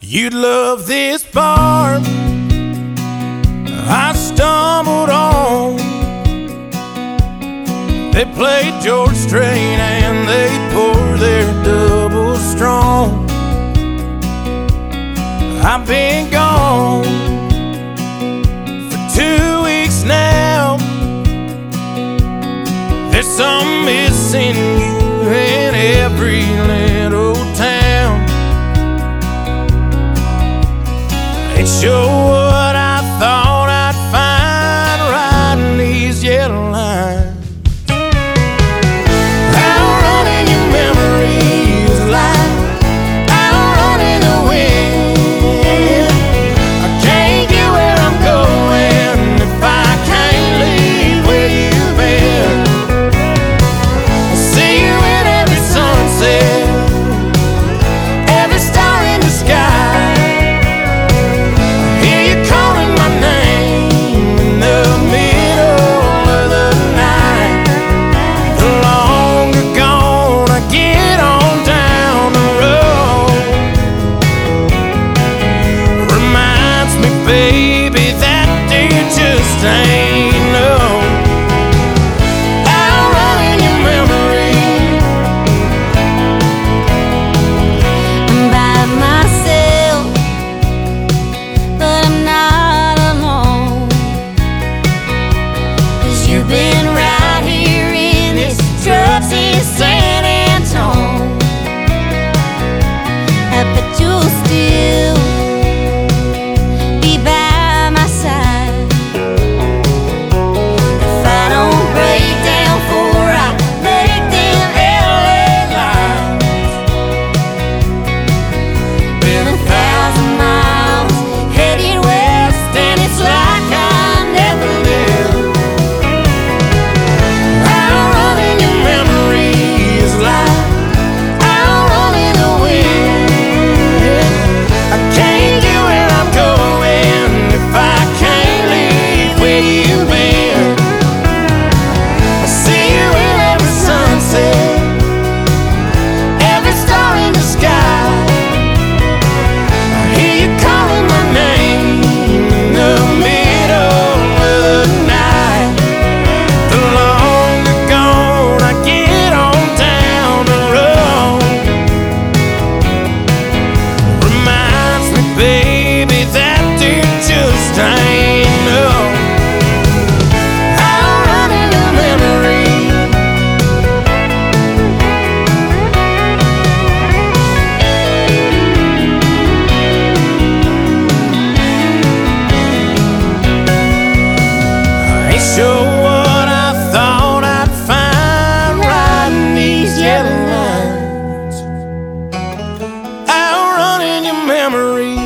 You'd love this bar I stumbled on. They played George Strait and they poured their double strong. I've been gone for 2 weeks now. There's some missing you in every little town. Ain't sure what I thought I'd find riding these yellow lines. Outrunning your memories like outrunning the wind. I can't get where I'm going if I can't leave where you've been. I see you in every sunset, every star in the sky. Baby, that day just ain't no. Outrunning your memory. I'm by myself, but I'm not alone. 'Cause you've been right here in this truck in San Antone. But you'll still sure what I thought I'd find riding these yellow lines. Outrunning your memory.